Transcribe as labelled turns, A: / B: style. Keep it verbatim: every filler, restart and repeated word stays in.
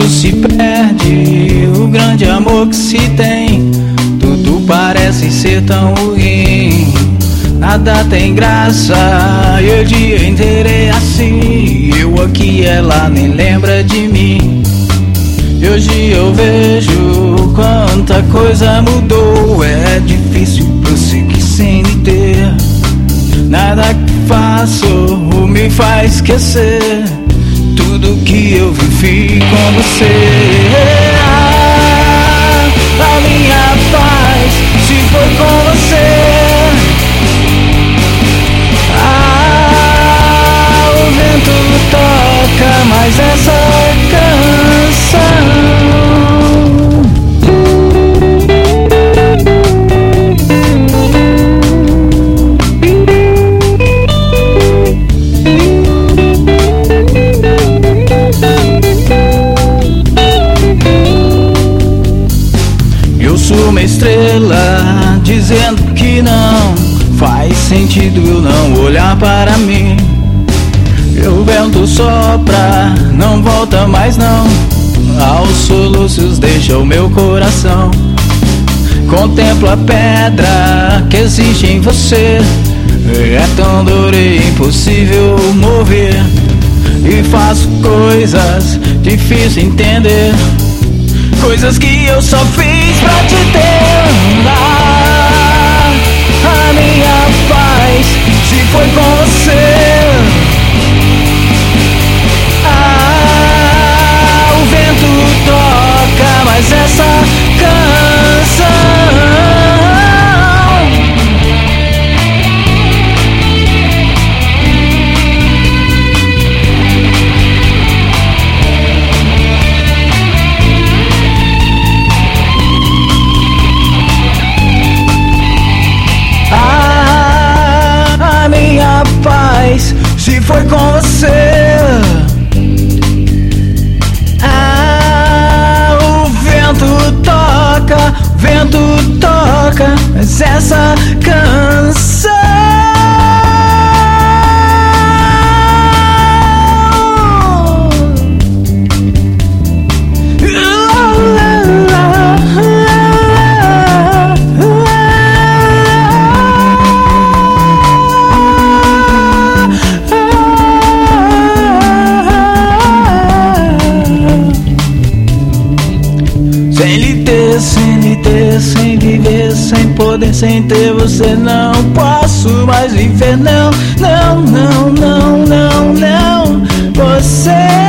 A: se perde o grande amor que se tem. Tudo parece ser tão ruim, nada tem graça, e o dia inteiro é assim. Eu aqui, ela nem lembra de mim. E hoje eu vejo quanta coisa mudou. É difícil prosseguir sem lhe ter. Nada que faço me faz esquecer tudo que eu vivi com você. Ah, a minha paz se foi com você. Ah, o vento toca mais essa canção. Uma estrela dizendo que não faz sentido eu não olhar para mim. E o vento sopra, não volta mais não. Aos soluços deixa o meu coração. Contemplo a pedra que existe em você. É tão duro e impossível mover. E faço coisas difíceis de entender, coisas que eu só fiz pra te ter. Ah, a minha paz se foi com você. Ah, o vento toca mais essa canção. Paz se foi com você. Ah, o vento toca, vento toca, mas essa canção. Sem lhe ter, sem lhe ter, sem viver, sem poder, sem ter você não posso mais viver. Não, não, não, não, não, não. Você